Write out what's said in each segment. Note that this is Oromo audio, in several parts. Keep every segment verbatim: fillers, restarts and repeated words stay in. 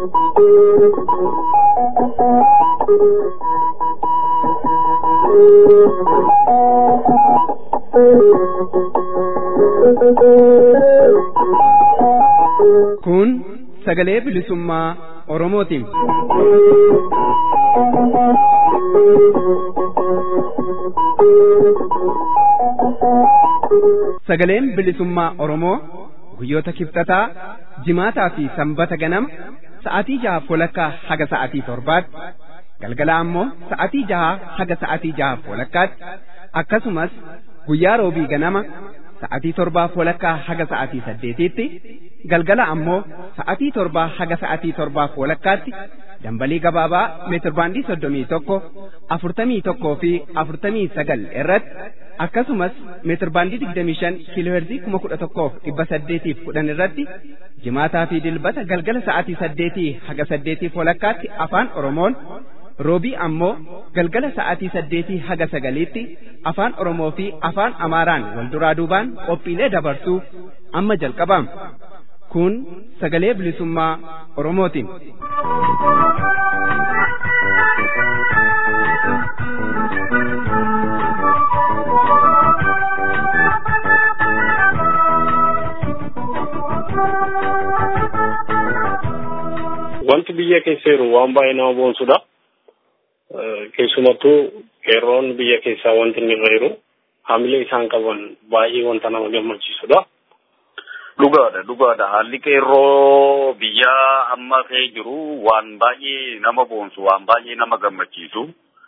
Kun sagalee bilisummaa Oromootiin. Sagaleen bilisummaa Oromoo guyyoota kibxataa, jimaataa fi sanbata ganama sa'aatii jaha walakkaa haga sa'aatii torbaatti, galgala ammoo sa'aatii jaha haga sa'aatii jaha walakkaatti, akkasumas guyyaa roobii ganama sa'aatii torbaa walakkaa haga sa'aatii saddeetiitti, galgala ammoo sa'aatii torbaa haga sa'aatii torbaa walakkaatti dambalii gabaabaa meetirbaandii soddomii tokko afurtamii tokkoo fi afurtamii sagal irratti, akkasumas meetirbaandii digdamii shan kiilooherzii kuma kudha tokkoof dhibba saddeetiif kudhan irratti jimaataa fi dilbata galgala sa'aatii saddeetii haga saddeetiif walakkaatti afaan Oromoon, roobii ammoo galgala sa'aatii saddeetii haga sagaliitti afaan Oromoo fi afaan Amaaraan wal duraa duubaan qophiilee dabarsuu amma jalqabama. Kun sagalee bilisummaa Oromootiin. Wanti biyya keessa jiru waan baay'ee nama boonsudha. Keessumattuu qeerroon biyya keessaa wanti inni irra jiru hamilee isaan qaban baay'ee wanta nama gammachiisudha. Dhugaadha dhugaadha haalli qeerroo biyya amma ka'ee jiru waan baay'ee nama boonsu waan baay'ee nama gammachiisu.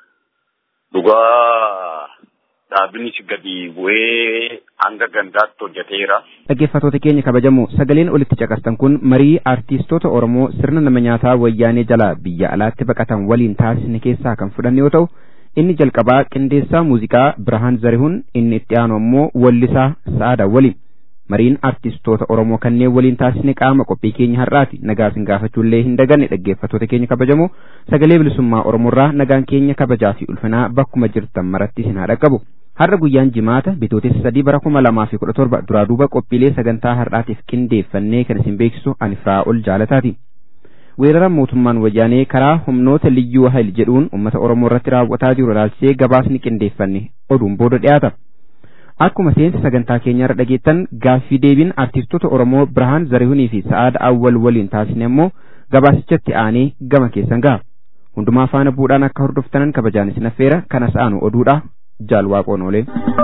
Dhugaa dhaabbinis gadi bu'ee hanga gandaatti hojjeteera. Dhaggeeffattoota keenya kabajamoo, sagaleen olitti caqastan kun marii aartistoota Oromoo sirna nama nyaataa wayyaanee jalaa biyya alaatti baqatan waliin taasisne keessaa kan fudhanne yoo ta'u, inni jalqabaa qindeessaa muuziqaa Birhaan Zarihuun, inni itti aanu ammoo wallisaa Sa'aadaa waliin. Mariin aartistoota Oromoo kanneen waliin taasisne qaama qophii keenya har'aati. Nagaa sin gaafachuullee hin daganne dhaggeeffattoota keenya kabajamoo, sagalee bilisummaa Oromoorraa nagaan keenya kabajaa fi ulfinaa bakkuma jirtan maratti sin haa dhaqqabu. Har'a guyyaan jimaata bitootessa sadii bara kuma lamaa fi kudha torba duraa duuba qophiilee sagantaa har'aatiif qindeeffannee kan isin beeksisu ani Firaa'ol Jaalataati. Weerara mootummaan wayyaanee karaa humnoota liyyuu hayil jedhuun uummata Oromoo irratti raawwataa jiru ilaalchisee gabaasni qindeeffanne oduun booda dhiyaata. Akkuma seensa sagantaa keenyaarra dhageettan gaaffii deebiin aartistoota Oromoo Birhaan Zarihuunii fi Sa'aada Awwal waliin taasisne immoo gabaasichatti aanee gama keessan gaha. Hundumaa faana buudhaan akka hordoftanan kabajaan isin affeera. Kanas aanu oduudha. Jaal Waaqoon oolee.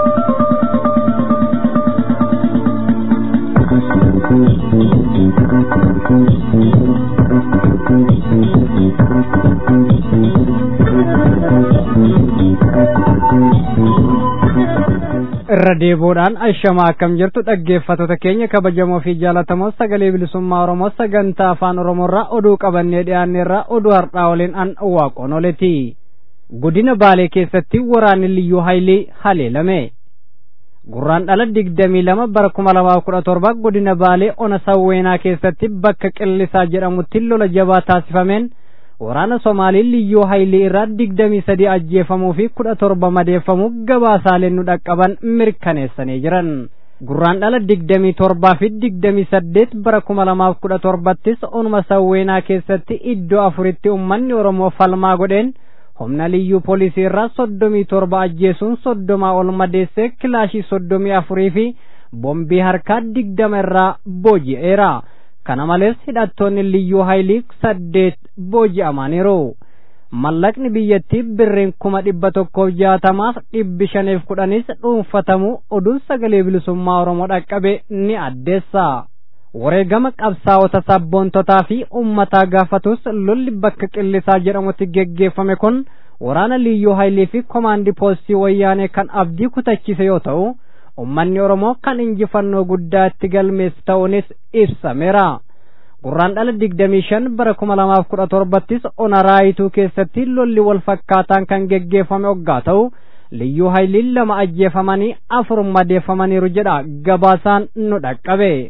Irra deebiidhaan ashamaa akkam jirtu dhaggeeffattoota keenya kabajamoo fi jaalatamoo, sagalee bilisummaa Oromoo sagantaa afaan Oromoorraa oduu qabannee dhiyaanneerraa oduu har'aa waliin an Waaqoon ooleeti. Godina Baalee keessatti waraanni liyyuu hayilee haleelame. Gurraan dhala digdamii lama bara kuma lamaa kudha torba godina Baalee ona Sawweenaa keessatti bakka Qillisaa jedhamutti lola jabaa taasifameen waraana Somaalii liyyuu hayilee irraa digdamii sadii ajjeefamuu fi kudha torba madeeffamuu gabaasaaleen nu dhaqqaban mirkaneessanii jiran. Gurraan dhala digdamii torbaa fi digdamii saddeet bara kuma lamaaf kudha torbattis onuma Sawweenaa keessatti iddoo afuritti uummanni Oromoo falmaa godheen humna liyyuu poolisii irraa soddomii torba ajjeesuun soddomaa ol madeessee kilaashii soddomii afurii fi bombii harkaa digdama irraa booji'eera. Kana malees hidhattoonni liyyuu haayilii saddeet booji'amaniiru. Mallaqni biyyattii birriin kuma dhibba tokkoof jaatamaaf dhibbi shaniif kudhanis dhuunfatamuu oduun sagalee bilisummaa Oromoo dhaqqabe ni addeessa. Wareegama qabsaa'ota sabboontotaa fi uummataa gaafatus lolli bakka Qillisaa jedhamutti geggeeffame kun waraana liyyuu haayilii fi komaandii poostii wayyaanee kan abdii kutachise yoo ta'u, uummanni Oromoo kan injifannoo guddaa itti galmeesse ta'uunis ibsameera. Gurraan dhala digdamii shan bara kuma lamaaf kudha torbattis ona raayituu keessatti lolli wal fakkaataan kan geggeeffame hoggaa ta'u, liyyuu haayiliin lama ajjeefamanii afur madeeffamaniiru jedha gabaasaan nu dhaqqabe.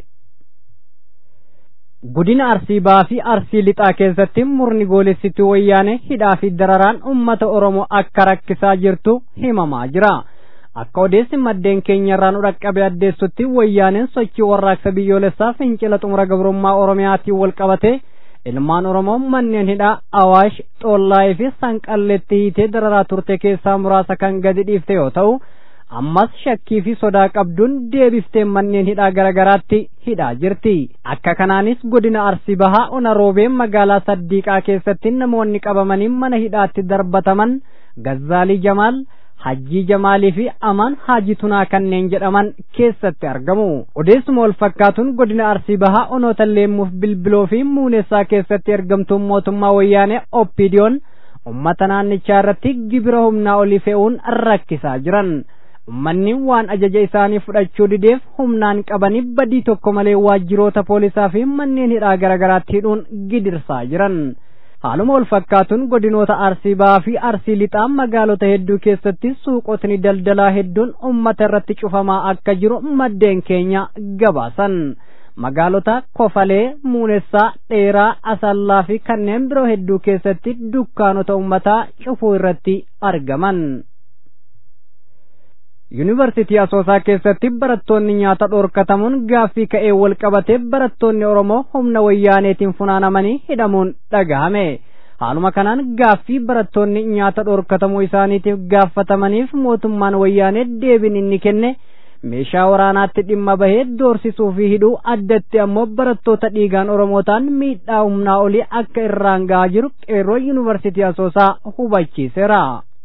Godina Arsii Bahaa fi Arsii Lixaa keessatti murni goolessituu wayyaanee hidhaa fi dararaan uummata Oromoo akka rakkisaa jirtu himamaa jira. Akka odeessi maddeen keenyarraa nu dhaqqabe addeessutti wayyaaneen sochii warraaqsa biyyoolessaa fincila xumura gabrummaa Oromiyaatiin wal qabate ilmaan Oromoo manneen hidhaa Awaash, Xoollaayii fi Sanqalleetti hiitee dararaa turte keessaa muraasa kan gadi dhiifte yoo ta'u ammas shakkii fi sodaa qabduun deebiftee manneen hidhaa garagaraatti hidhaa jirti. Akka kanaanis godina Arsii Bahaa Ona Roobee magaalaa Saddiiqaa keessatti namoonni qabamanii mana hidhaatti darbataman Gazzaalii Jamaal, Hajjii Jamaalii fi Amaan Haaji Tunaa kanneen jedhaman keessatti argamu. Odeessuma wal fakkaatuun godina Arsii Bahaa Onoota Leemmuuf Bilbiloo fi Muunessaa keessatti argamtuun mootummaa wayyaanee Oppiidiyoon ummata naannichaa irratti gibira humnaa olii fe'uun rakkisaa jiran. Ummanni waan ajaja isaanii fudhachuu dideef humnaan qabanii badii tokko malee waajjiroota poolisaa fi manneen hidhaa garagaraatti hidhuun gidirsaa jiran. Haaluma wal fakkaatuun godinoota Arsii Bahaa fi Arsii Lixaa magaalota hedduu keessatti suuqotni daldalaa hedduun ummata irratti cufamaa akka jiru maddeen keenya gabaasan. Magaalota Kofalee, Muunessaa, Dheeraa, Asallaa fi kanneen biroo hedduu keessatti dukkaanota ummataa cufuu irratti argaman. Yuunivarsiitii Asoosaa keessatti barattoonni nyaata dhorkatamuun gaaffii ka'ee wal qabatee barattoonni Oromoo humna wayyaaneetiin funaanamanii hidhamuun dhagahame. Haaluma kanaan gaaffii barattoonni nyaata dhorkatamuu isaaniitiif gaafatamaniif mootummaan wayyaanee deebiin inni kenne meeshaa waraanaatti dhimma bahee doorsisuu fi hidhuu addatti ammoo barattoota dhiigaan Oromootaan miidhaa humnaa olii akka irraan gahaa jiru qeerroo Yuunivarsiitii Asoosaa hubachiiseera.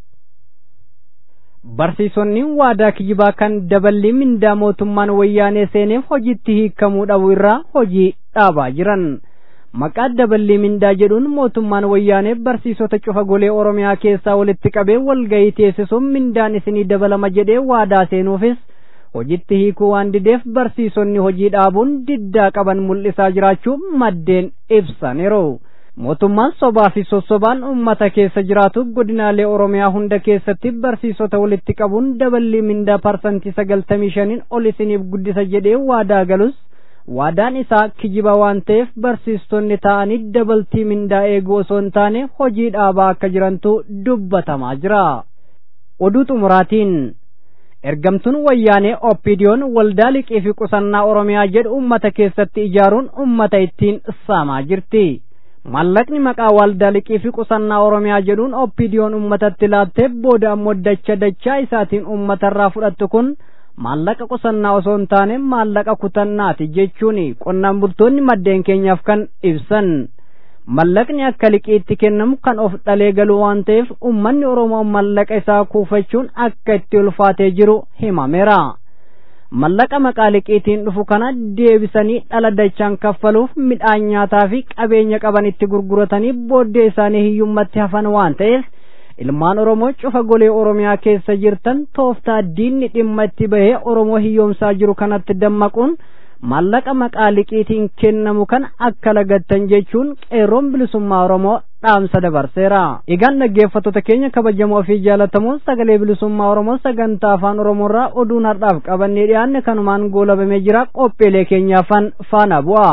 Barsiisonni waadaa kijibaa kan daballii mindaa mootummaan wayyaanee seeneef hojiitti hiikamuu dhabu irraa hojii dhaabaa jiran. Maqaa daballii mindaa jedhuun mootummaan wayyaanee barsiisota cufa golee Oromiyaa keessaa walitti qabee walgahii teessisuun mindaan isinii dabalama jedhee waadaa seenuufis hojiitti hiikuu waan dideef barsiisonni hojii dhaabuun diddaa qaban mul'isaa jiraachuu maddeen ibsaniiru. Mootummaan sobaa fi sossobaan ummata keessa jiraatu godinaalee Oromiyaa hunda keessatti barsiisota walitti qabuun daballii mindaa parsantii sagaltamii shaniin ol isiniif guddisa jedhee waadaa galus waadaan isaa kijiba waan ta'eef barsiistonni ta'anii dabaltii mindaa eeguu osoo hin taane hojii dhaabaa akka jirantu dubbatamaa jira. Oduu xumuraatiin ergamtuun wayyaanee Oppiidiyoon waldaa liqii fi qusannaa Oromiyaa jedhu ummata keessatti ijaaruun ummata ittiin saamaa jirti. Mallaqni maqaa waldaa liqii fi qusannaa Oromiyaa jedhuun Oppiidiyoon ummatatti laattee booda ammoo dacha dachaa isaatiin ummatarraa fudhattu kun maallaqa qusannaa osoo hin taane maallaqa kutannaati jechuun qonnaan bultoonni maddeen keenyaaf kan ibsan. Mallaqni akka liqiitti kennamu kan of dhalee galu waan ta'eef ummanni Oromoo mallaqa isaa kuufachuun akka itti ulfaatee jiru himameera. Mallaqa maqaa liqiitiin dhufu kana deebisanii dhala dachaan kaffaluuf midhaan nyaataa fi qabeenya qaban itti gurguratanii booddee isaanii hiyyummatti hafan waan ta'eef ilmaan Oromoo cufa golee Oromiyaa keessa jirtan tooftaa diinni dhimma itti bahee Oromoo hiyyoomsaa jiru kanatti dammaquun mallaqa maqaa liqiitiin kennamu kana akka lagattan jechuun qeerroon bilisummaa Oromoo dhaamsa dabarseera. Egaan dhaggeeffattoota keenya kabajamoo fi jaalatamoo sagalee bilisummaa Oromoo sagantaa afaan Oromoorraa oduun har'aaf qabannee dhiyaanne kanumaan goolabamee jira. Qophiilee keenyaafan faana bu'a.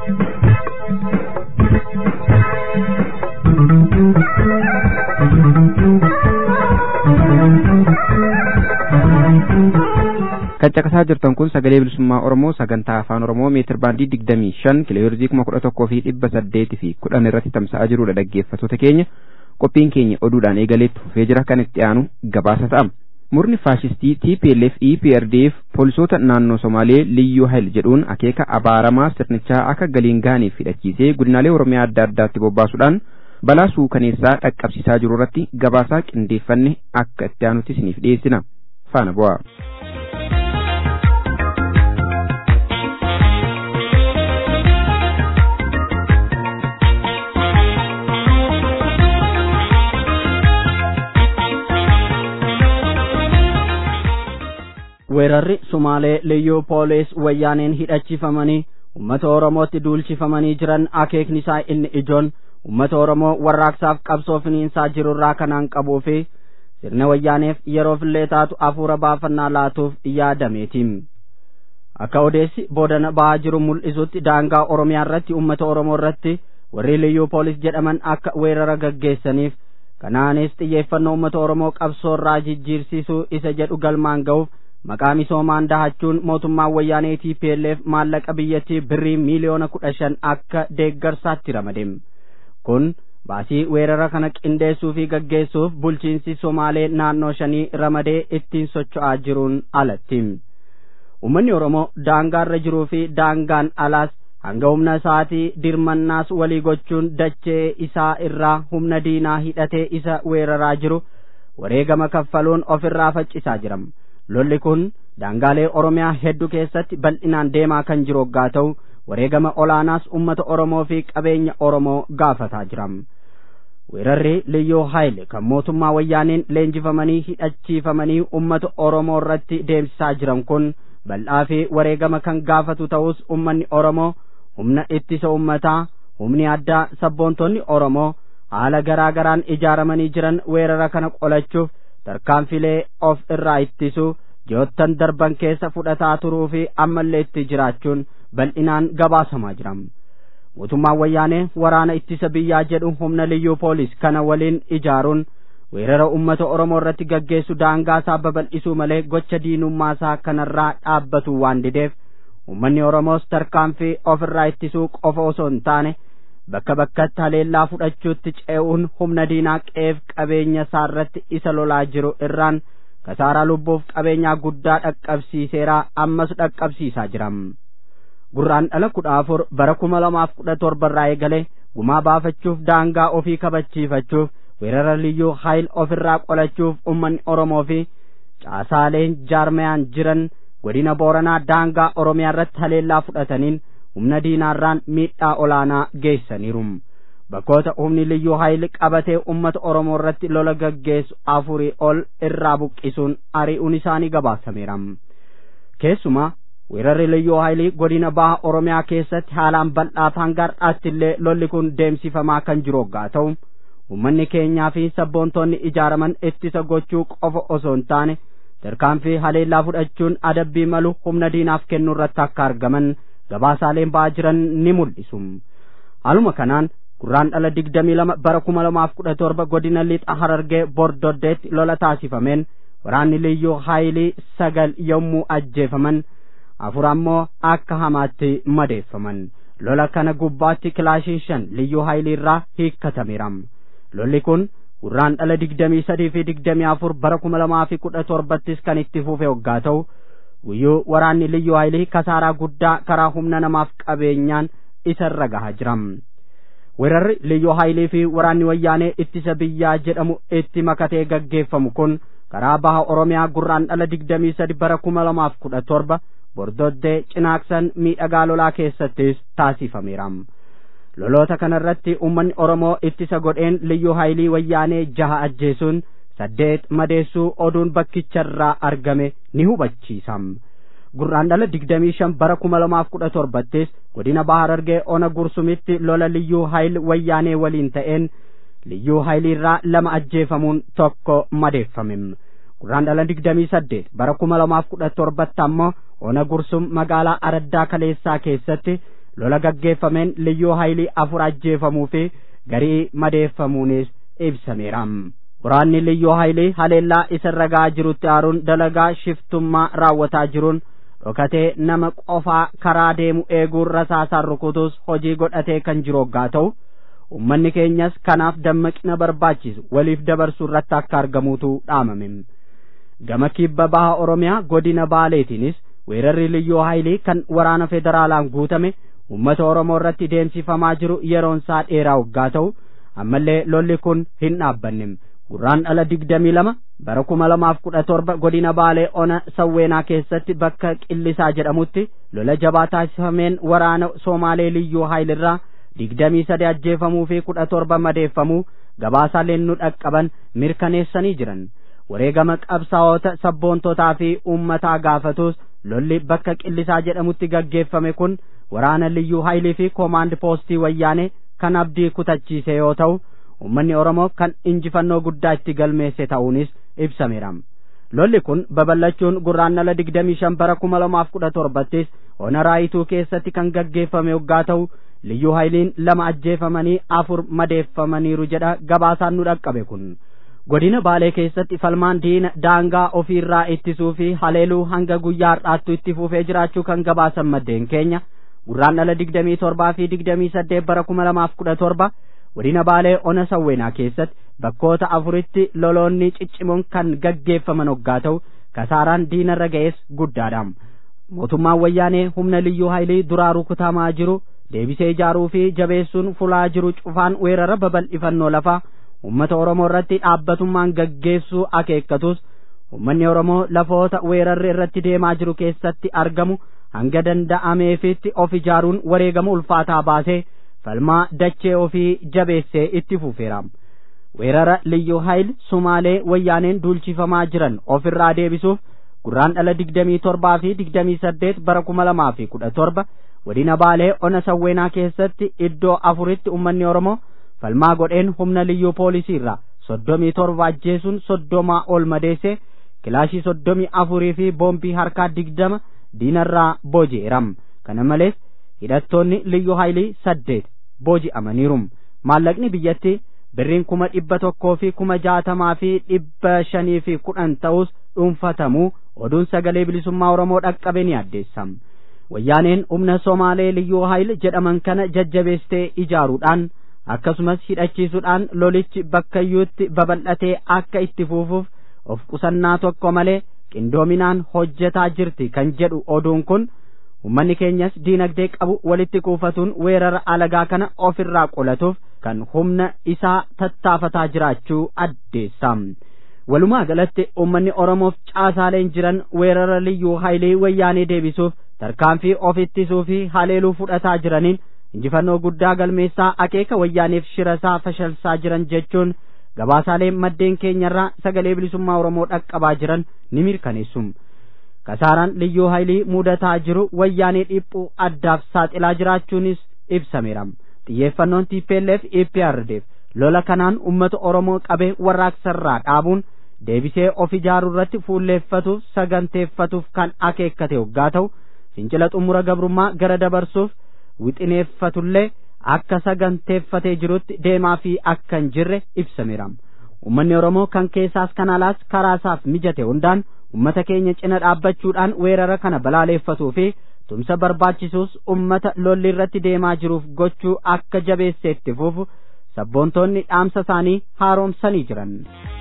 Kan caqasaa jirtan kun sagalee bilisummaa Oromoo sagantaa afaan Oromoo meetir baandii digdamii shan kiilooheerzii kuma kudha tokkoo fi dhibba saddeetii fi kudhan irratti tamsa'aa jirudha. Dhaggeeffattoota keenya qophiin keenya oduudhaan eegaleetti fufee jira. Kan itti aanu gabaasa ta'a. Murni faashistii T P L F E P R D F poolisoota naannoo Somaalee Liyyuu Hayil jedhuun akeeka abaaramaa sirnichaa akka galiin gaaniif hidhachiisee godinaalee Oromiyaa adda addaatti bobbaasuudhaan balaa suukaneessaa dhaqqabsiisaa jiru irratti gabaasaa qindeeffanne akka itti aanutti isiniif dhiyeessina. Faana bu'aa. weerarri Sumaalee liyyuu poolis wayyaaneen hidhachiifamanii ummata Oromootti duulchifamanii jiran akeekni isaa inni ijoon ummata Oromoo warraaqsaaf qabsoo finiinsaa jirurraa kanaan qabuu fi sirna wayyaaneef yeroof illee taatu afuura baafannaa laatuuf yaadameeti. Akka odeessi boodana bahaa jiru mul'isutti daangaa Oromiyaa irratti ummata Oromoo irratti warri liyyuu poolis jedhaman akka weerara gaggeessaniif kanaanis xiyyeeffannoo ummata Oromoo qabsoo irraa jijjiirsiisuu isa jedhu galmaan ga'uuf maqaa misoomaan dahachuun mootummaan wayyaanee T P L F maallaqa biyyattii birrii miiliyoona kudha shan akka deeggarsaatti ramade. Kun baasii weerara kana qindeessuu fi gaggeessuuf bulchiinsi Somaalee naannoo shanii ramadee ittiin socho'aa jiruun alatti. Uummanni Oromoo daangaarra jiruu fi daangaan alaas hanga humna isaatii dirmannaas walii gochuun dachee isaa irraa humna diinaa hidhatee isa weeraraa jiru wareegama kaffaluun ofirraa faccisaa jira. Lolli kun daangaalee Oromiyaa hedduu keessatti bal'inaan deemaa kan jiru hoggaa ta'u wareegama olaanaas ummata Oromoo fi qabeenya Oromoo gaafataa jira. Weerarri liyyuu haayil kan mootummaa wayyaaniin leenjifamanii hidhachiifamanii ummata Oromoo irratti deemsisaa jiran kun bal'aa fi wareegama kan gaafatu ta'us ummanni Oromoo humna ittisa ummataa humni addaa sabboontonni Oromoo haala garaa garaan ijaaramanii jiran weerara kana qolachuuf tarkaanfilee of irraa ittisu ji'oottan darban keessa fudhataa turuu fi ammallee itti jiraachuun bal'inaan gabaasamaa jira. Mootummaan wayyaanee waraana ittisa biyyaa jedhu humna liyyuu poolis kana waliin ijaaruun weerara ummata Oromoo irratti gaggeessu daangaa isaa babal'isuu malee gocha diinummaa isaa kanarraa dhaabbatu waan dideef ummanni Oromoos tarkaanfii ofirraa ittisuu qofa osoo hin taane bakka bakkatti haleellaa fudhachuutti ce'uun humna diinaa qeef qabeenya isaa irratti isa lolaa jiru irraan kasaaraa lubbuuf qabeenyaa guddaa dhaqqabsiiseera ammas dhaqqabsiisaa jira. Gurraandhala kudha afur bara kuma lamaaf kudha torba irraa eegalee gumaa baafachuuf daangaa ofii kabachiifachuuf weerara liyyuu haayil ofirraa qolachuuf ummanni Oromoo fi caasaaleen jaarmayaan jiran godina Booranaa daangaa Oromiyaa irratti haleellaa fudhataniin humna diinaarraan miidhaa olaanaa geessaniiru. Bakkoota humni liyyuu haayil qabatee ummata Oromoo irratti lola gaggeessu afurii ol irraa buqqisuun ari'uun isaanii gabaasameera. Keessumaa weerarri liyyuu haayilii godina baha Oromiyaa keessatti haalaan bal'aa hangaadhaatti illee lolli kun deemsifamaa kan jiru hoggaa ta'u ummanni keenyaa fi sabboontonni ijaaraman ittisa gochuu qofa osoo hin taane tarkaanfii haleellaa fudhachuun adabbii malu humna diinaaf kennuu irratti akka argaman gabaasaaleen ba'aa jiran ni mul'isu. Haaluma kanaan gurraandhala digdamii lama bara kuma lamaaf kudha torba godina lixa Harargee Bordoddeetti lola taasifameen waraanni liyyuu haayilii sagal yommuu ajjeefaman afur ammoo akka hamaatti madeeffaman. Lola kana gubbaatti kilaashiin shan liyyuu haayilii irraa hiikkatameera. Lolli kun gurraandhala digdamii sadii fi digdamii afur bara kuma lamaa fi kudha torbattis kan itti fufe hoggaa ta'u guyyuu waraanni liyyuu haayilii kasaaraa guddaa karaa humna namaaf qabeenyaan isarra gahaa jira. Weerarri liyyuu haayilii fi waraanni wayyaanee ittisa biyyaa jedhamu itti makatee gaggeeffamu kun karaa baha Oromiyaa gurraandhala digdamii sadi bara kuma lamaaf kudha torba Bordoddee Cinaaksan miidhagaa lolaa keessattis taasifameera. Loloota kanarratti ummanni Oromoo ittisa godheen liyyuu haayilii wayyaanee jaha ajjeesuun saddeet madeessuu oduun bakkicharraa argame ni hubachiisa. Gurraandhala digdamii shan bara kuma lamaaf kudha torbattis godina baha Harargee ona gursumitti lola liyyuu haayil wayyaanee waliin ta'een liyyuu haayiliirraa lama ajjeefamuun tokko madeeffame. Gurraandhala digdamii saddeet bara kuma lamaaf kudha torbatti ammoo ona gursum magaalaa Araddaa Kaleessaa keessatti lola gaggeeffameen liyyuu haayilii afur ajjeefamuu fi garii madeeffamuunis ibsameera. Waraanni liyyuu haayilii haleellaa isarra gahaa jirutti aaruun dalagaa shiftummaa raawwataa jiruun dhokatee nama qofaa karaa deemu eeguun rasaasaan rukutus hojii godhatee kan jiru hoggaa ta'u ummanni keenyas kanaaf dammaqina barbaachisu waliif dabarsuu irratti akka argamuutu dhaamame. Gama kibba baha Oromiyaa godina Baaleetiinis weerarri liyyuu haayilii kan waraana federaalaan guutame ummata Oromoo irratti deemsifamaa jiru yeroon isaa dheeraa hoggaa ta'u ammallee lolli kun hin dhaabbanne. Gurraandhala digdamii lama bara kuma lamaaf kudha torba godina Baalee ona Sawweenaa keessatti bakka Qillisaa jedhamutti lola jabaa taasifameen waraana Somaalee liyyuu haayilirraa digdamii sadi ajjeefamuu fi kudha torba madeeffamuu gabaasaaleen nu dhaqqaban mirkaneessanii jiran. Wareegama qabsaa'ota sabboontotaa fi uummataa gaafatus lolli bakka Qillisaa jedhamutti gaggeeffame kun waraana liyyuu haayilii fi koomaand poostii wayyaanee kan abdii kutachiise yoo ta'u ummanni Oromoo kan injifannoo guddaa itti galmeesse ta'uunis ibsameera. Lolli kun babal'achuun gurraandhala digdamii shan bara kuma lamaaf kudha torbattis ona Raayituu keessatti kan gaggeeffame hoggaa ta'u liyyuu haayiliin lama ajjeefamanii afur madeeffamaniiru jedha gabaasaan nu dhaqqabe kun. godina baalee keessatti falmaan diina daangaa ofiirraa ittisuu fi haleeluu hanga guyyaa har'aattu itti fufee jiraachuu kan gabaasan maddeen keenya gurraandhala digdamii torbaa fi digdamii saddeet bara kuma lamaaf kudha torba godina baalee ona sawweenaa keessatti bakkoota afuritti loloonni ciccimoon kan gaggeeffaman hoggaa ta'u kasaaraan diinarra ga'es guddaadha. mootummaan wayyaanee humna liyyuu haayilii duraa rukutamaa jiru deebisee ijaaruu fi jabeessuun fulaa jiru cufaan weerara babal'ifannoo lafaa ummata oromoo irratti dhaabbatummaan gaggeessuu akeekkatus ummanni oromoo lafoota weerarri irratti deemaa jiru keessatti argamu hanga danda'ameefitti of ijaaruun wareegama ulfaataa baasee falmaa dachee ofii jabeessee itti fufeera. weerara liyyuu haayil sumaalee wayyaaneen duulchifamaa jiran ofirraa deebisuuf gurraandhala digdamii torbaa fi digdamii saddeet bara kuma lamaa fi kudha torba godina baalee ona sawweenaa keessatti iddoo afuritti ummanni oromoo falmaa godheen humna liyyuu poolisii irraa soddomii torba ajjeesuun soddomaa ol madeesse kilaashii soddomii afurii fi boombii harkaa digdama diinarraa booji'eeram. kana malees hidhattoonni liyyuu haayilii saddeet booji'amaniirum. maallaqni biyyatti birriin kuma dhibba tokkoo fi kuma jaatamaa fi dhibba shanii fi kudhan ta'us dhuunfatamuu oduun sagalee bilisummaa oromoo dhaqqabe ni addeessam. wayyaaneen humna somaalee liyyuu haayil jedhaman kana jajjabeestee ijaaruudhaan akkasumas hidhachiisuudhaan lolichi bakkayyuutti babal'atee akka itti fufuuf of qusannaa tokko malee qindoominaan hojjetaa jirti kan jedhu oduun kun ummanni keenyas diinagdee qabu walitti kuufatuun weerara alagaa kana ofirraa qolatuuf kan humna isaa tattaafataa jiraachuu addeessa. walumaa galatti ummanni oromoof caasaaleen jiran weerara liyyuu haayilii wayyaanee deebisuuf tarkaanfii of ittisuu fi haleeluu fudhataa jiraniin injifannoo guddaa galmeessaa akeeka wayyaaneef shirasaa fashalsaa jiran jechuun gabaasaalee maddeen keenyarraa sagalee bilisummaa oromoo dhaqqabaa jiran ni mirkaneessu. kasaaraan liyyuu haayilii mudataa jiru wayyaanee dhiphuu addaaf saaxilaa jiraachuunis ibsameera. xiyyeeffannoon T P L F E P R D F lola kanaan ummata oromoo qabee warraaqsarraa dhaabuun deebisee of ijaaruu irratti fuulleeffatuuf saganteeffatuuf kan akeekkate hoggaa ta'u fincila xumura gabrummaa gara dabarsuuf wixineeffatullee akka saganteeffatee jirutti deemaa fi akka hin jirre ibsameera. ummanni oromoo kan keessaas kan alaas karaasaaf mijate hundaan ummata keenya cina dhaabbachuudhaan weerara kana balaaleeffatuu fi tumsa barbaachisuus ummata lolli irratti deemaa jiruuf gochuu akka jabeesseetti fufu sabboontoonni dhaamsa isaanii haaromsanii jiran.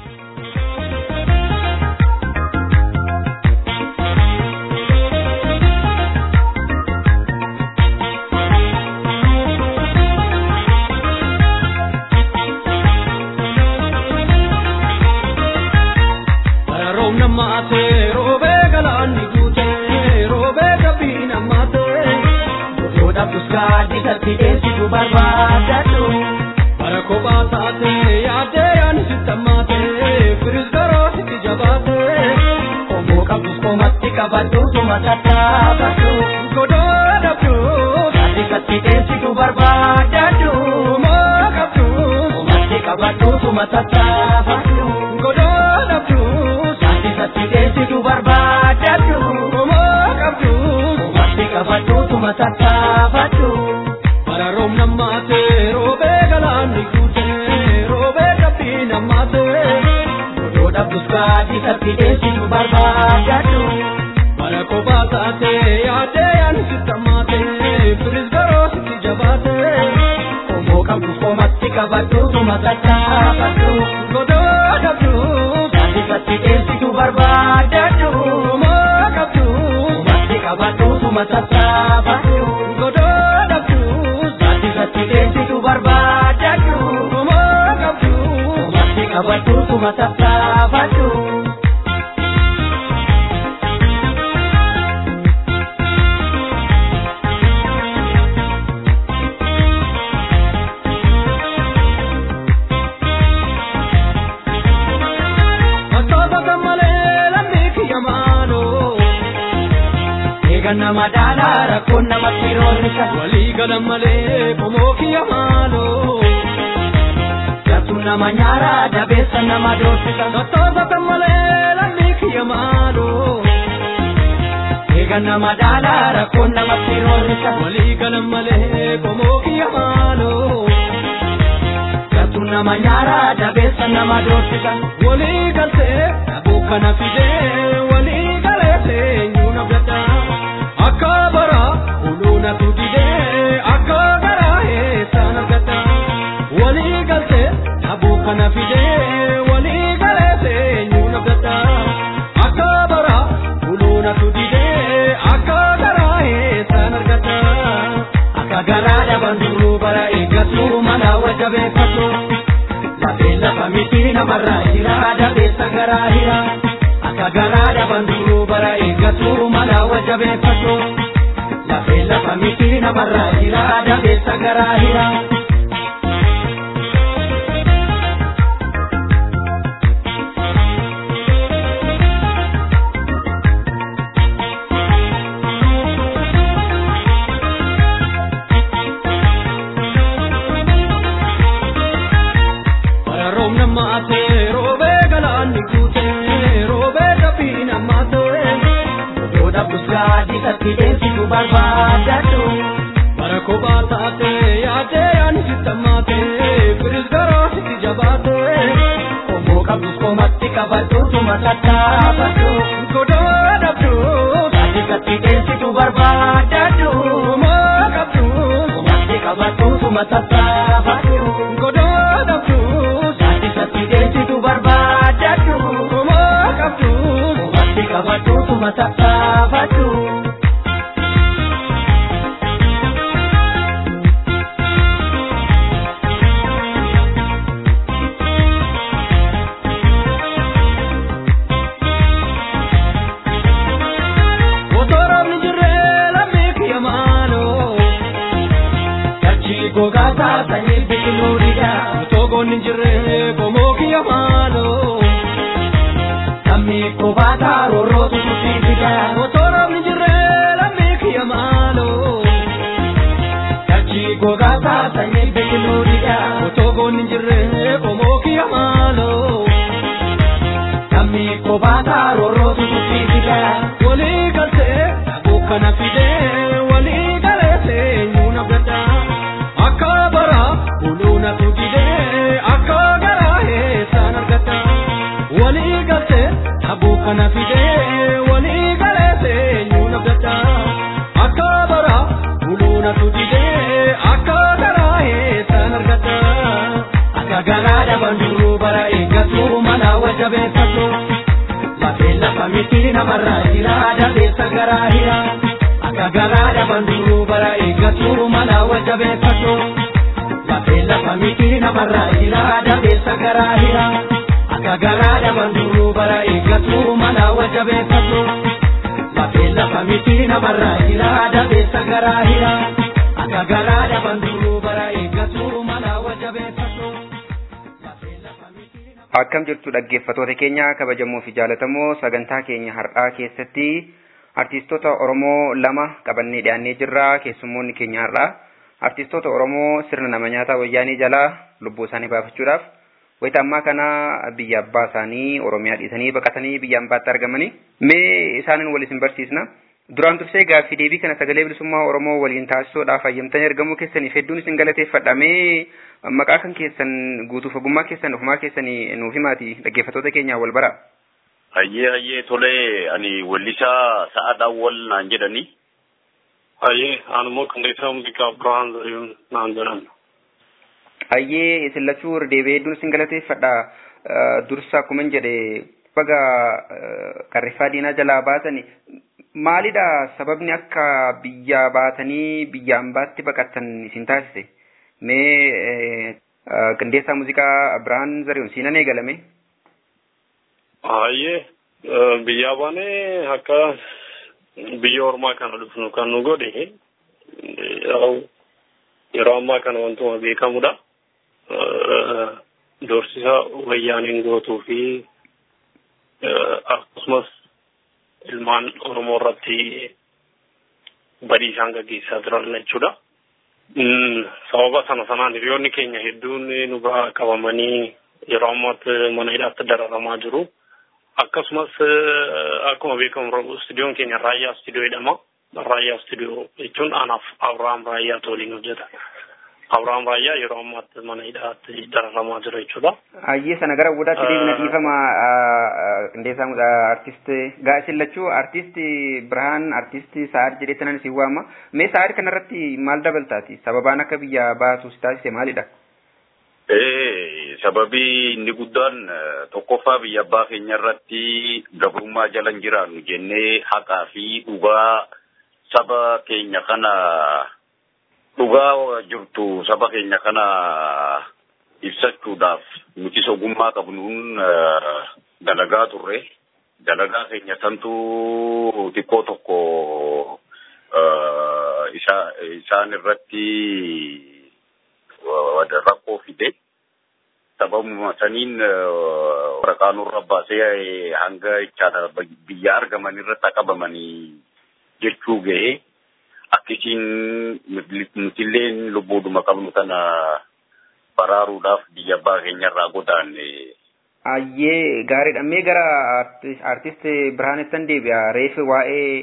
namate robe galani gute robe kabina mate boda puska ditati desi du barbadatu parako batate yade an sitamate frizgaro tijabate omo kabusko matti kabatu sumatata batu godo dabtu ditati desi du barbadatu mo kabtu matti kabatu sumatata batu godo dabtu Sati tu barbadatu, mo kabdu, mati kabatu tu matata batu. Para rom namate, robe galani kute, robe kapi namate. Boda puska di sati desi tu barbadatu. Para kobasate, ade an sitamate, frizgaro siti jabate. Mo kabdu, mati kabatu tu matata batu. Boda dabdu. Sati desi tu barbadatu, mo kabdu, mati kabatu tu matata batu. Godo dabdu, sati sati desi tu barbadatu, mo kabdu, mati kabatu tu matata batu. Kana madala rakona matirorika wali galam male pomoki amalo yatuna manyara dabesa na madosika totoba kamale lamiki amalo kana madala rakona matirorika wali galam male pomoki amalo yatuna nama nyaara dabeessa nama doorsisa walii galtee dhabuu kana fidee walii galeetee eenyuun abdata akka bara uluuna tudidee akka garaa eessaan argata walii galtee dhabuu kana fidee walii galeetee eenyuun abdata akka bara uluuna tudidee akka garaa eessaan argata akka garaa dhaban duruu bara eeggatu mana wajabeeffatu lafee lafa miti namarraa jira dabeessa garaa hira akka garaa dhaban duruu bara eeggatu mana wajabeeffatu lafee lafa miti namarraa jira dabeessa garaa hira. Kideensi barbaadatu bara kophaa taate yaadee ani sittamaate firis garoo sitti jabaate obbo qabdus komatti qabadhu tuma tattaafadhu godoo dhabdu taate kideensi barbaadatu moo qabdu komatti qabadhu tuma tattaafadhu godoo dhabdu taate kideensi barbaadatu moo qabdu komatti qabadhu tuma tattaafadhu. Gogata tani bikinurida togo ninjire komo kiyamano Tami kobata roro tutupida motoro ninjire lami kiyamano Kachi gogata tani bikinurida togo ninjire komo kiyamano Tami kobata roro tutupida wali galte abukana fide wali galete nyuna beta Akabara uluna tudide akagara eessaan argata walii galte dhabuu kana fide walii galeete eenyuun abdata akabara uluna tudide akagara eessaan argata akagara dhaban duruu bara eeggatu mana wajabeeffatu lafee lafa miti namarraa jira dabeessa garaa hira Akagara dhaban duruu bara eeggatu mana wajabeeffatu lafee lafa miti namarraa jira dabeessa garaa hira Akagara dhaban duruu bara eeggatu mana wajabeeffatu lafee lafa miti namarraa jira dabeessa garaa hira Akagara dhaban duruu bara eeggatu mana wajabeeffatu Akkam jirtu dhaggeeffatoota keenya kabajamoo fi jaalatamoo sagantaa keenya har'aa keessatti Artistoota Oromoo lama qabannee dhiyaannee jirra keessummoonni keenya har'aa artistoota Oromoo sirna nama nyaataa wayyaanii jalaa lubbuu isaanii baafachuudhaaf wayita ammaa kana biyya abbaa isaanii Oromiyaa dhiisanii baqatanii biyya ambaatti argamanii mee isaanin wal isin barsiisna duraan dursee gaaffii deebii kana sagalee bilisummaa Oromoo waliin taasisuudhaaf hayyamtanii argamuu keessaniif hedduun isin galateeffadha mee maqaa kan keessan guutuuf ogummaa keessan ofumaa keessanii nuuf himaati dhaggeeffatoota keenyaa wal bara. Ayyee ayyee tolee ani wallisaa sa'aadhaan wal naan jedhani. Ayyee anummoo qindeessaa muuziqaa Abirahaan Zarihuun naan jedhan. Ayyee isin lachuu deebi'ee hedduun isin galateeffadha. Dursa akkuma hin jedhe baga qarrifaa diinaa jalaa baasani maalidha sababni akka biyya baatanii biyya ambaatti baqattan isin taasise? Mee qindeessaa muuziqaa Abirahaan Zarihuun siinan eegalame? Ayyee biyya baanee akka biyya ormaa kana dhufnu kan nu godhe yeroo ammaa kana wantuma beekamudha. Doorsisa wayyaaniin gootuu fi akkasumas ilmaan Oromoo irratti badii isaan gaggeessaa jiran jechuudha. Sababa sana sanaan hiriyoonni keenya hedduun nu biraa qabamanii yeroo ammaatti mana hidhaatti dararamaa jiru. Akkasumas akkuma beekamu istuudiyoon keenya Raayyaa Istuudiyoo jedhama. Raayyaa Istuudiyoo jechuun anaaf Abiraam Raayyaa waliin hojjeta. Abrahaam Raayyaa yeroo ammaatti mana hidhaatti dararamaa jira jechuudha. Ayyee sana gara guddaatti deebina dhiifama qindeessaa artist gaa'esin lachuu artist Birhaan artist Sa'ad jedhee sanan si waama. Mee Sa'ad kanarratti maal dabaltaati? Sababaan akka biyya baatu si taasise maalidha? Eh sababii inni guddaan tokkoffaa biyya abbaa keenya irratti gabrummaa jala hin jiraannu jennee haqaa fi dhugaa saba keenya kana dhugaa jirtu saba keenya kana ibsachuudhaaf nuti ogummaa qabnuun dalagaa turre dalagaa keenya santu xiqqoo tokko isaan irratti rakkoo fide sababuma saniin waraqaa nurra baasee hanga ichaadha biyya argaman irratti qabamanii jechuu ga'e akkisiin nutilleen lubbuuduma qabnu kana baraaruudhaaf biyya abbaa keenyarraa godaanne. Ayyee gaariidha. Mee gara artist Birhaanettan deebi'a. Reefi waa'ee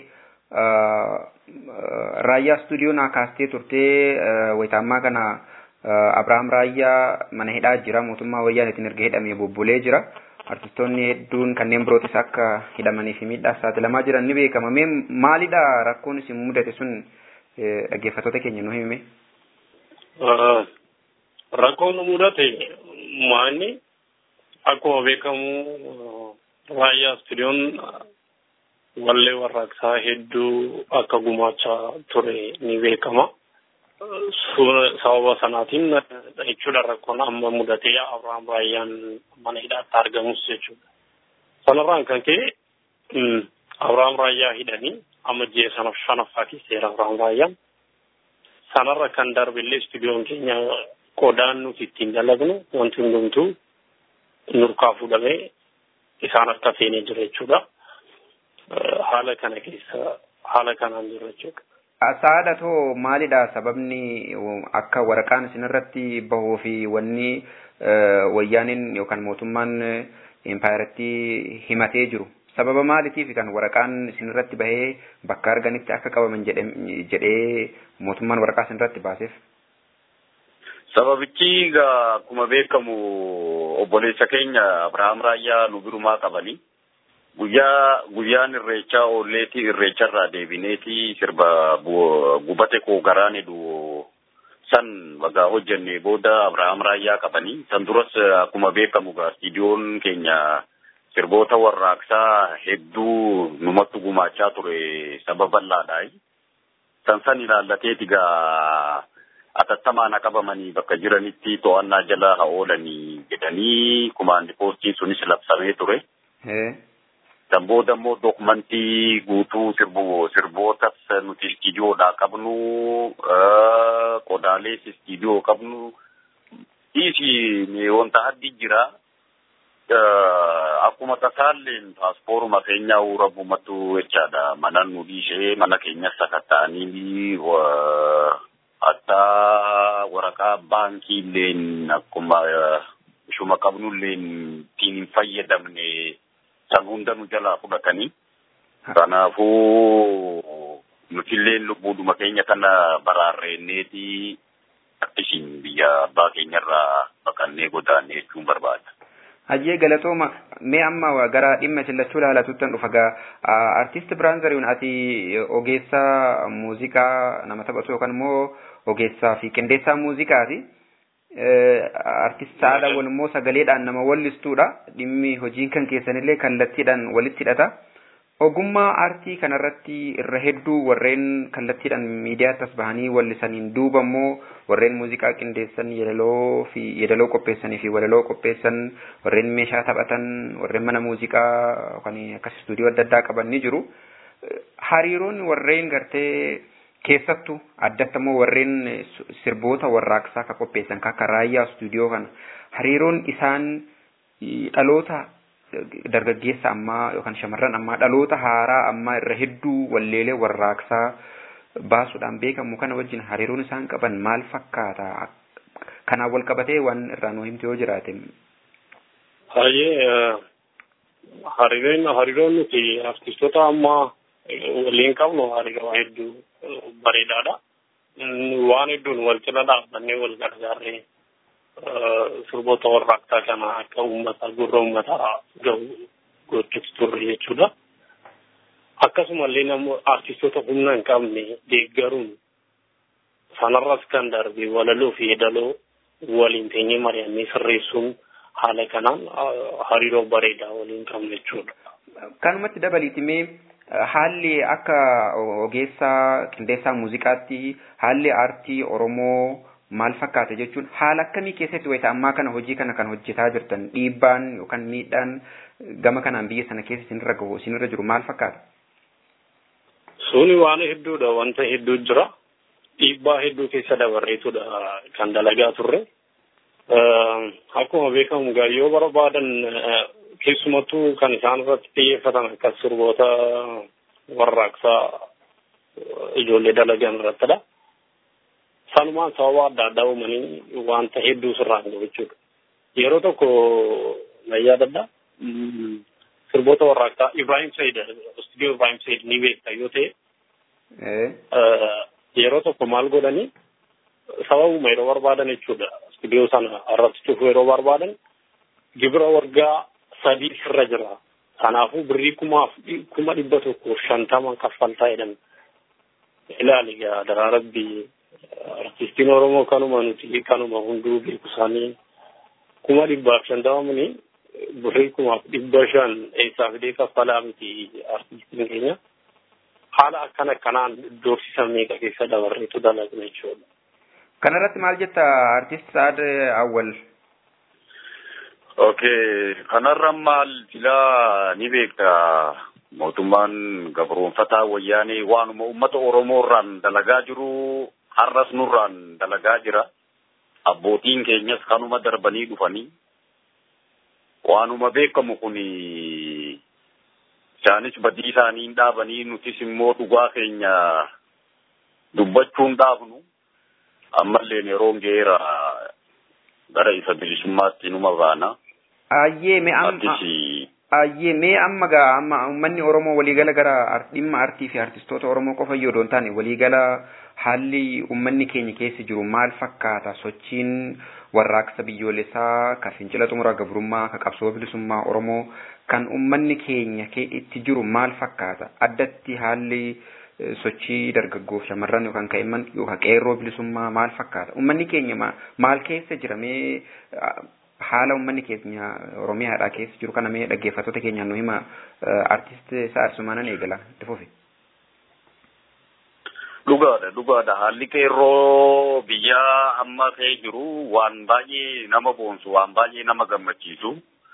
Raayyaa Stuudiyoo naa kaastee turtee wayitaammaa kana Abrahaam Raayyaa mana hidhaa jira. Mootummaa wayyaaneetiin erga hidhamee bubbulee jira. Artistoonni hedduun kanneen birootis akka hidhamanii fi miidhaaf saaxilamaa jiran ni beekama. Mee maalidha rakkoon isin mudate sun dhaggeeffattoota keenya nu himi? Rakkoon mudate maali? Akkuma beekamu Raayyaa Stuudiyoon wallee warraaqsaa hedduu akka gumaachaa ture ni beekama. Sababa sanaatiin jechuudha rakkoon amma mudatee Abrahaam Raayyaan mana hidhaatti argamus jechuudha. Sanarraan kan ka'e Abrahaam Raayyaa hidhanii amma ji'a sanaaf shanaffaa keesseera Abrahaam Raayyaan. Sanarra kan darbillee Stuudiyoon keenya qodaan nuti ittiin dalagnu wanti hundumtuu nurkaa fuudhamee isaan akka feenee jira jechuudha. Haala kana keessa haala kanaan jira jechuudha. Saada too maalidha sababni akka waraqaan isinirratti bahuu fi wanni wayyaaniin yookaan mootummaan empaayiratti himatee jiru sababa maaliitiif kan waraqaan isinirratti bahee bakka arganitti akka qabaman jedhee mootummaan waraqaa isinirratti baaseef? Sababichi akkuma beekamu obboleessa keenya Abrahaam Raayyaa nu birumaa qabanii guyyaa guyyaan irreechaa oolleeti irreecharraa deebineeti sirba gubate koo garaan edu san bagaa hojjenne booda Abrahaam Raayyaa qabanii san duras akkuma beekamu Stuudiyoon keenya sirboota warraaqsaa hedduu numatti gumaachaa ture sababa bal'aadhaa. San san ilaallateeti gaa atattamaan qabamanii bakka jiranitti to'annaa jala haa oolanii jedhanii kumaandi poostiin sunis labsamee ture. San booda immoo dookumantii guutuu sirbu sirbootas nuti istiidiyoodhaa qabnu qodaalee istiidiyoo qabnu dhiisii wanta addi jira. Akkuma tasaalleen paaspooruma keenyaa uurabumattu jechaadha mana nu dhiishee mana keenyas sakatta'anii hatta waraqaa baankii illeen akkuma ishuma qabnulleen ittiin hin fayyadamne san hunda nu jalaa fudhatanii. Kanaafuu nutilleen lubbuuduma keenya kana baraarreenneeti akkasiin biyya abbaa keenyarraa baqannee godaanne jechuun barbaada. Hayyee galatooma mee amma gara dhimma sillachuu ilaalatuuttan dhufa gaa artist Birhaan Zarihuun ati ogeessa muuziqaa nama taphatu yookaan immoo ogeessaa fi qindeessaa muuziqaati. Artist Saadawwan immoo sagaleedhaan nama wallistuudha. Dhimmi hojiin kan keessanillee kallattiidhaan walitti hidhata. Ogummaa aartii kanarratti irra hedduu warreen kallattiidhaan miidiyaatti as bahanii wallisaniin duuba immoo warreen muuziqaa qindeessan yeedaloo fi yeedaloo qopheessanii fi walaloo qopheessan warreen meeshaa taphatan warreen mana muuziqaa yookaan akkas istuudiyoo adda addaa qaban ni jiru. Hariiroon warreen gartee keessattuu addatti immoo warreen sirboota warraaqsaa ka qopheessan akka Raayyaa istuudiyoo kana hariiroon isaan dhaloota dargaggeessa ammaa yookaan shamarran ammaa dhaloota haaraa ammaa irra hedduu walleelee warraaqsaa baasuudhaan beekamu kana wajjin hariiroon isaan qaban maal fakkaata? Kanaan wal qabatee waan irraa nu himte yoo jiraate. Hayyee hariiroon hariiroon nuti artistoota ammaa waliin qabnu hariiroo hedduu bareedaadha. waan hedduun wal cina dhaabbannee wal gargaarree sirboota warraaqsaa kana akka uummata gurra uummataa gahu gochuutu turre jechuudha. Akkasumallee nama artistoota humna hin qabne deeggaruun sanarras kan darbe walaloo fi yeedaloo waliin teenyee mari'annee sirreessuun haala kanaan hariiroo bareedaa waliin qabne jechuudha. Kanumatti dabaliitimee haalli akka ogeessaa qindeessaa muuziqaatti haalli aartii Oromoo maal fakkaata jechuun haala akkamii keessatti wayita ammaa kana hojii kana kan hojjetaa jirtan dhiibbaan yookaan miidhaan gama kanaan biyya sana keessa isinirra gahu isinirra jiru maal fakkaata? Suni waan hedduudha wanta hedduu jira dhiibbaa hedduu keessa dabarreetudha kan dalagaa turre. Akkuma beekamu gaa yoo barbaadan keessumattuu kan isaan irratti xiyyeeffatan akka sirboota warraaqsaa ijoollee dalagan irrattidha. Sanumaan sababa adda addaa uumanii wanta hedduu sirraan gahu jechuudha. Yeroo tokko na yaadadha sirboota warraaqsaa Ibrahim Said istuudiyoo Ibrahim Said ni beekta yoo ta'e yeroo tokko maal godhanii sababuma yeroo barbaadan jechuudha. Istuudiyoo sana irratti cufuu yeroo barbaadan gibira waggaa sadii sirra jira. Kanaafuu birrii kumaaf kuma dhibba tokko shantama kaffaltaa jedhame. Ilaali gaa daraa rabbii artistiin Oromoo kanuma nuti kanuma hunduu beeku isaanii kuma dhibbaaf shantamamni birrii kumaaf dhibba shan eessaa fidee kaffalaa miti artistiin keenya. Haala akkana akkanaan doorsisa meeqa keessa dabarreetu dalagna jechuudha. Kanarratti maal jetta artist Saad Awwal? Okay, kanarra maal filaa ni beekta mootummaan gabroonfataa wayyaanee waanuma uummata Oromoo irraan dalagaa jiru har'as nurraan dalagaa jira. Abbootiin keenyas kanuma darbanii dhufanii waanuma beekamu kun isaanis badii isaanii dhaabanii nutis immoo dhugaa keenya dubbachuun dhaabnu ammallee yeroon geera gara isa bilisummaatti numa baana. Ayyee mee amma ayyee mee amma gaa amma uummanni Oromoo waliigala gara dhimma aartii fi artistoota Oromoo qofa yoo doon taane waliigala haalli uummanni keenya keessa jiru maal fakkaata? Sochiin warraaqsa biyyoolessaa ka fincila xumura gabrummaa ka qabsoo bilisummaa Oromoo kan uummanni keenya itti jiru maal fakkaata? Addatti haalli sochii dargaggoof shamarran yookaan kaa'imman yookaan qeerroo bilisummaa maal fakkaata? Uummanni keenya maal keessa jira? Mee haala uummanni keenya Oromiyaadhaa keessa jiru kana mee dhaggeeffattoota keenyaan nu hima. Artist Sa'ad Sumaanan eegala itti fufi. Dhugaadha dhugaadha haalli qeerroo biyya amma ta'ee jiru waan baay'ee nama boonsu waan baay'ee nama gammachiisu.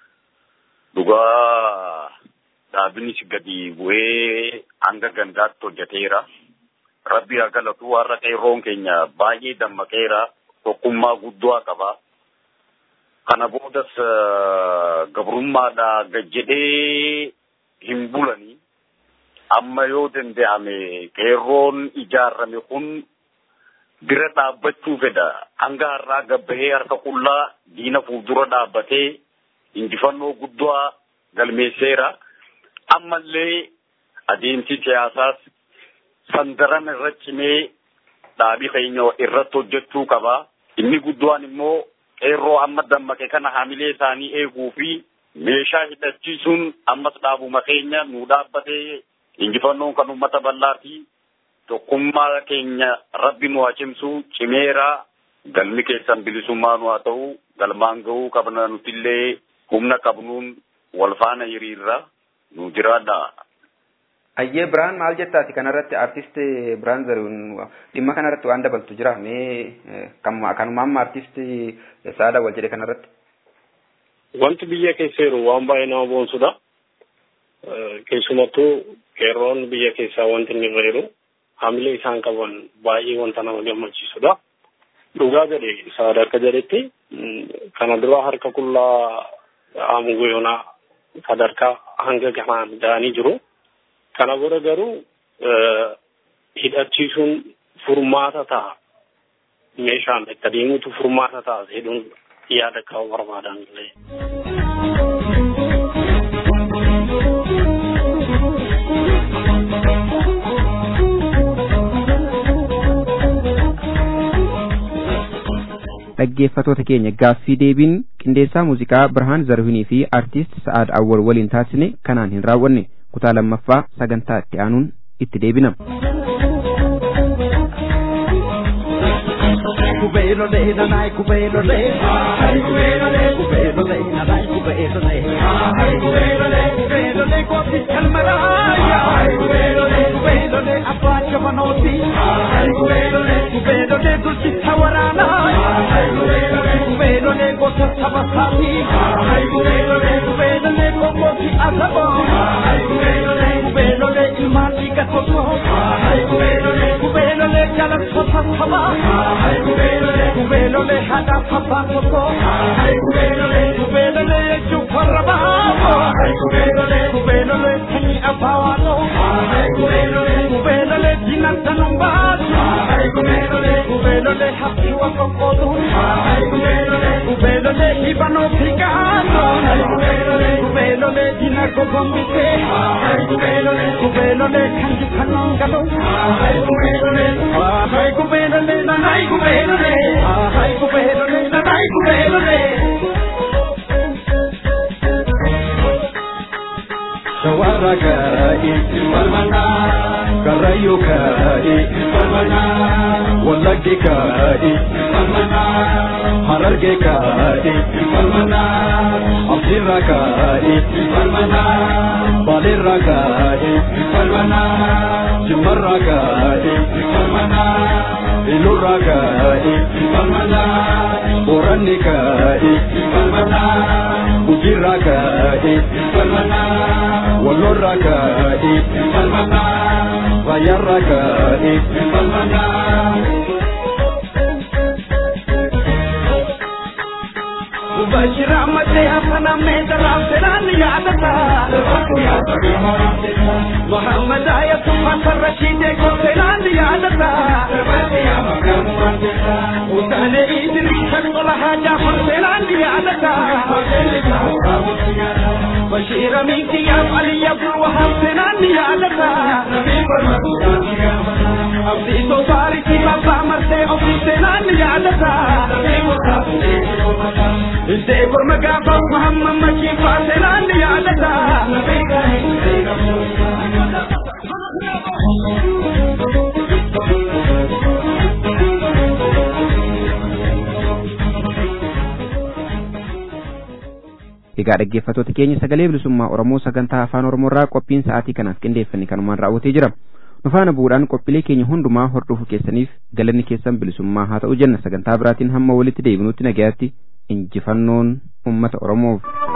Dhugaa dhaabinis gadi bu'ee hanga gandaatti hojjeteera. Rabbi haa galatu warra qeerroon keenya baay'ee dammaqeera tokkummaa guddaa qaba. Kana boodas gabrummaadhaa gajjedhee hin bulanii amma yoo danda'ame qeerroon ijaarame kun bira dhaabbachuu fedha hanga har'aa gabbahee harka qullaa diina fuuldura dhaabbatee injifannoo guddaa galmeesseera. Ammallee adeemsi siyaasaas sandaran irra cimee dhaabii keenya irratti hojjechuu qaba. Inni guddaan immoo qeerroo amma dammaqe kana haamilee isaanii eeguu fi meeshaa hidhachiisuun ammas dhaabuma keenya nu dhaabbatee injifannoon kan uummata bal'aati. Tokkummaa keenya rabbi nu haa cimsu cimeera. Galmi keessan bilisummaa nu haa ta'u galmaan gahuu qabna nutillee humna qabnuun wal faana hiriirra nu jiraadha. Ayyee Biraan maal jettaati kanarratti artist Biraan Zarihuun dhimma kanarratti waan dabaltu jira mee kanuma amma artist Sa'ad Awwal jedhe kanarratti? Wanti biyya keessa jiru waan baay'ee nama boonsudha. Keessumattuu qeerroon biyya keessaa wanti inni irra jiru haamilee isaan qaban baay'ee wanta nama gammachiisudha. Dhugaa jedhe Sa'ad akka jedhetti kana dura harka qullaa Aamugoo Yoonaa sadarkaa hanga gahaan ga'anii jiru. Kana booda garuu hidhachiisuun furmaata ta'a. Meeshaan itti adeemuutu furmaata ta'a jedhuun yaada qabu barbaadan illee. dhaggeeffatoota keenya gaaffii deebiin qindeessaa muuziqaa Birhaan Zarhunii fi artiist Sa'aad Awwal waliin taasisne kanaan hin raawwanne kutaa lammaffaa sagantaa itti aanuun itti deebina. Kubelo le na nai kubelo le ai kubelo le kubelo le na nai kubelo le ai kubelo le kubelo le ko kalmara ai kubelo le kubelo le apacha manoti ai kubelo le kubelo le dulci tawarana ai kubelo le kubelo le ko sabasati ai kubelo le kubelo le ko moti asabo ai kubelo le kubelo le imani ka toto ai kubelo le kubelo le kala sofa saba ai kubelo le kubelo le hada papa toto ai kubelo le kubelo le chuparaba ai kubelo le kubelo le ni apawano ai kubelo le kubelo le dinantanumba ai kubelo le kubelo le hapiwa kokodu ai kubelo le kubelo le ibano pigano ai kubelo le kubelo le dinako gombite ai kubelo le kubelo le kanji kanongalo ai kubelo le ai kubelo le ai kubelo le ai kubelo le ai kubelo le Shawaraga imalmana karayuka imalmana walagika imalmana harargeka imalmana abdiraka imalmana baliraka imalmana jimaraka imalmana iluraka imalmana oranika imalmana ujiraka imalmana waloraka imalmana vayaraka imalmana Bashira mate apna mein dara seran yaadata Muhammad ayat fakhar rashid ko seran yaadata Utane idri shakla haja seran yaadata Bashira minki ya ali abdul wahab seran yaadata Abdi to sari ki baba marte abdi seran yaadata Devur magaba Muhammad maki fasilan yaadata Egaa dhaggeeffattoota keenya sagalee bilisummaa Oromoo sagantaa afaan Oromoorraa qophiin sa'aatii kanaaf qindeeffame kanumaan raawwatee jira. Nu faana bu'uudhaan qophiilee keenya hundumaa hordofuu keessaniif galanni keessan bilisummaa haa ta'u jenna. Sagantaa biraatiin hamma walitti deebinutti nagayaatti injifannoon ummata Oromoof.